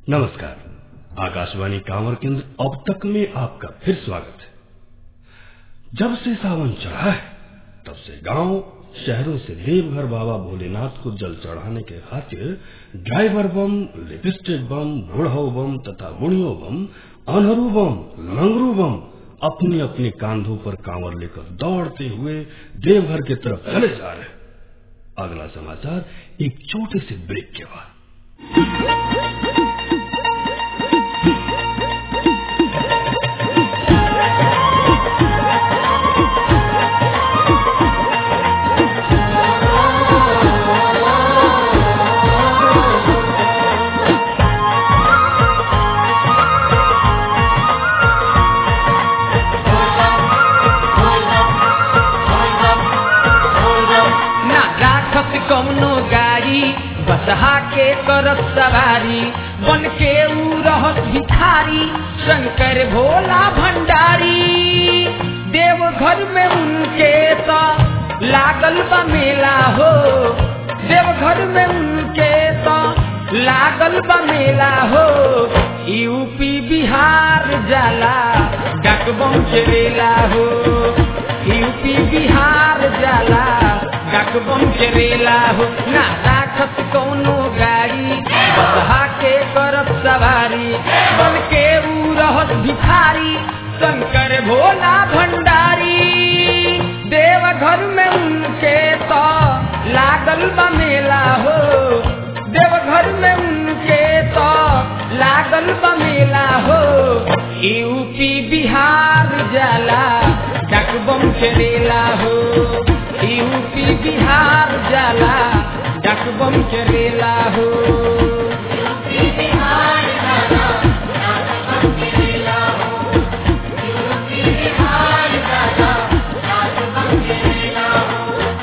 नमस्कार। आकाशवाणी कांवर केंद्र अब तक में आपका फिर स्वागत है। जब से सावन चढ़ा है तब से गांव शहरों से देवघर बाबा भोलेनाथ को जल चढ़ाने के खातिर ड्राइवर बम, लिपस्टिक बम, बुढ़ऊ बम तथा बुढ़ियों बम, अनहरू बम, लंगरू बम अपने अपने कांधों पर कांवर लेकर दौड़ते हुए देवघर की तरफ चले जा रहे। अगला समाचार एक छोटे से ब्रेक के बाद। बसहा के करत सवारी बन के ऊ रहत भिखारी शंकर भोला भंडारी। देवघर में उनके तो लागल बा मेला हो, देवघर में उनके तो लागल बा मेला हो। यूपी बिहार जाला डकबम चलेला हो, यूपी बिहार जाला डकबम चलेला हो। ना राखत कौनो गाड़ी बसहा के करत सवारी बन के ऊ रहत भिखारी शंकर भोला भंडारी। देवघर में उनके तो लागल बा मेला हो, देवघर में उनके तो लागल बा मेला हो। यूपी बिहार जाला डकबम चलेला हो, यूपी बिहार जाला डकबम चलेला हो। यूपी बिहार जाला डकबम चलेला हो, यूपी बिहार जाला डकबम चलेला हो।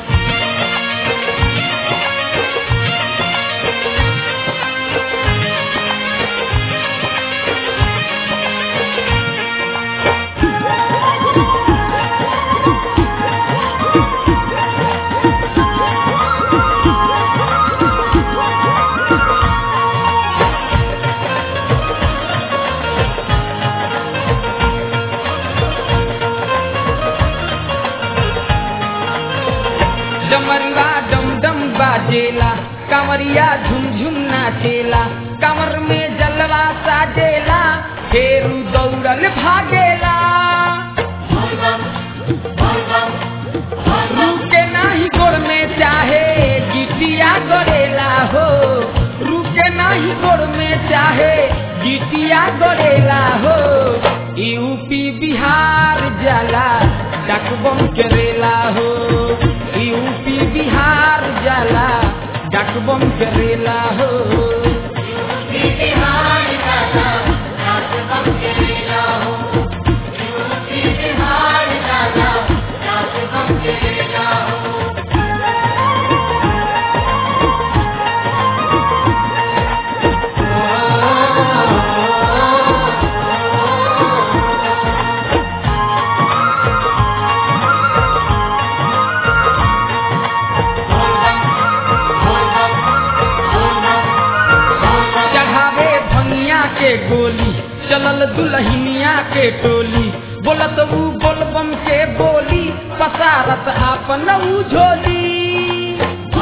डमरुआ डम डम बाजेला, कांवरिया झुमझुम नाचेला, कांवर में जलवा साजेला, फेरू दौड़ल भागेला। रुके नाही गोड़ में चाहे गिटिया गड़ेला हो, रुके नाही गोड़ में चाहे गिटिया गड़ेला हो। यूपी बिहार जाला डकबम चलेला हो, यूपी बिहार जाला डकबम चलेला हो। यूपी बिहार जाला डकबम चलेला हो, यूपी बिहार जाला डकबम चलेला हो। गोली चलल दुल्हनिया के टोली, बोलत ऊ बोलबम के बोली, पसारत आपन ऊ झोली।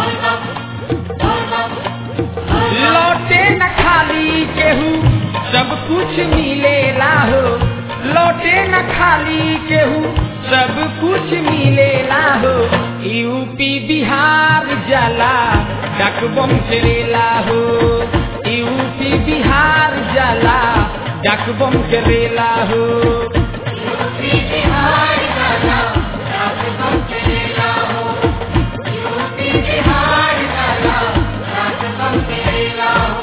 लौटे न खाली केहू सब कुछ मिलेला हो, लौटे न खाली केहू सब कुछ मिलेला हो। यूपी बिहार जाला डकबम चलेला हो, यूपी बिहार जाला डकबम चलेला हो। यूपी बिहार जाला डकबम चलेला हो, यूपी बिहार जाला डकबम चलेला हो।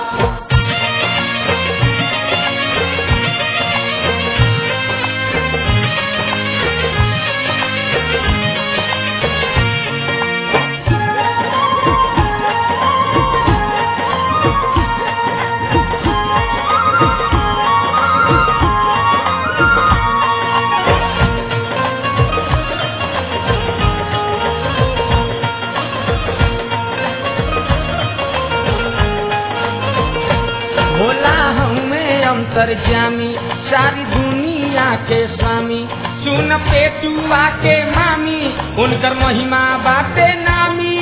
अंतर्यामी सारी दुनिया के स्वामी सुन पेटुआ के मामी उनकर महिमा बाटे नामी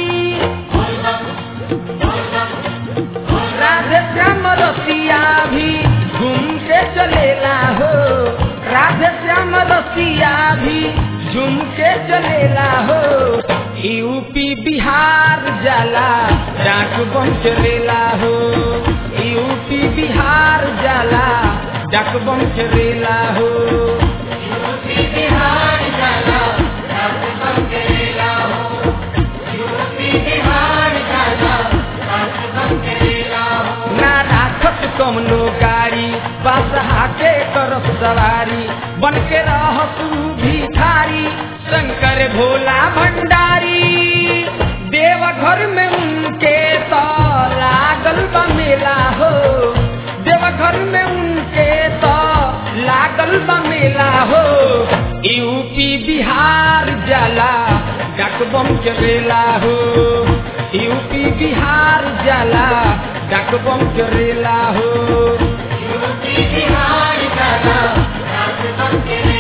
राधे श्याम रसिया भी घूम के चलेला हो राधे श्याम रसिया भी झूम के चलेला हो यूपी बिहार जाला डाक बम चलेला हो यूपी बिहार जाला डाक बम चलेला हो यूपी बिहार जाला डाक बम चलेला हो यूपी बिहार जाला डाक बम चलेला हो ना राखत कमनो गाड़ी बादशाह के करत सवारी बन के रहत भिखारी शंकर भोला भंडारी देवघर में उनके तो लागल बा मेला हो देवघर में उनके तो लागल बा मेला हो यूपी बिहार जाला डाक बम चलेला हो यूपी बिहार जाला डाक बम चलेला हो यूपी बिहार जाला डाक बम चलेला